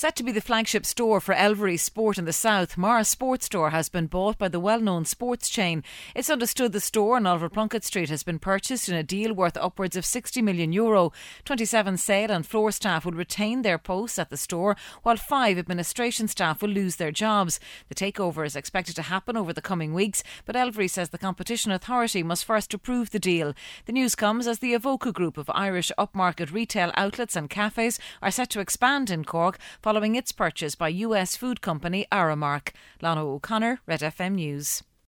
Set to be the flagship store for Elvery Sport in the south, Mara Sports Store has been bought by the well-known sports chain. It's understood the store on Oliver Plunkett Street has been purchased in a deal worth upwards of €60 million. 27 sale and floor staff will retain their posts at the store, while 5 administration staff will lose their jobs. The takeover is expected to happen over the coming weeks, but Elvery says the Competition Authority must first approve the deal. The news comes as the Avoca group of Irish upmarket retail outlets and cafes are set to expand in Cork, following its purchase by US food company Aramark. Lana O'Connor, Red FM News.